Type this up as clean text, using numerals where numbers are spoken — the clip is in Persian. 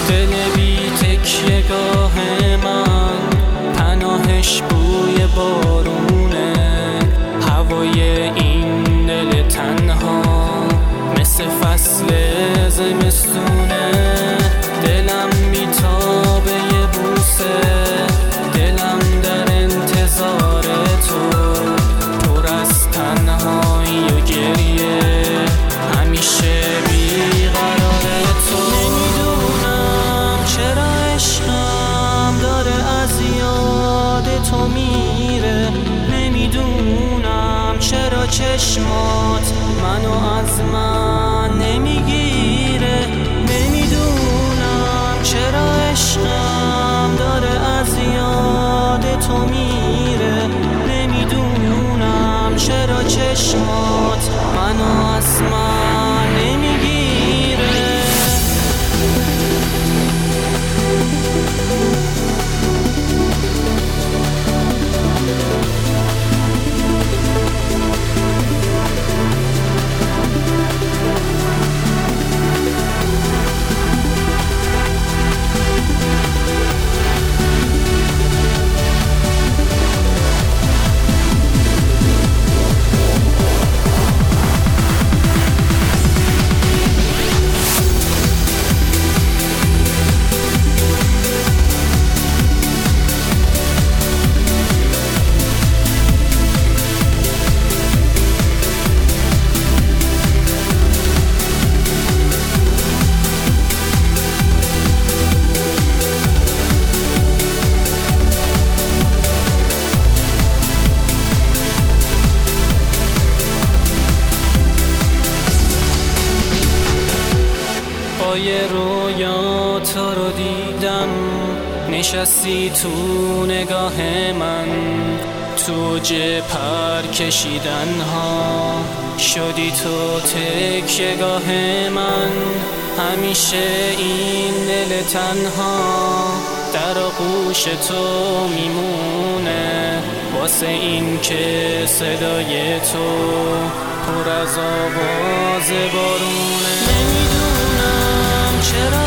دل بی تکیه‌گاه من پناهش بوی بارونه، هوای این دل تنها مثل فصل زمستونه. دلم میتابه یه بوسه، دلم در انتظار تو، پر از تنهایی و گریه، همیشه بیقرار تو. نمیدونم چرا عشقم داره از یاد تو میره، نمیدونم چرا چشمات منو از من نمیگیره، نمیدونم چرا عشقم داره از یاد تو میره، نمیدونم چرا چشمات منو از من نمیگیره. یه رویا تو رو دیدم، نشستی تو نگاه من، تو پر کشیدن ها شدی تو تکیه‌گاه من. همیشه این دل تنها در آغوش تو میمونه، واسه این که صدای تو پر از آواز بارونه. چرا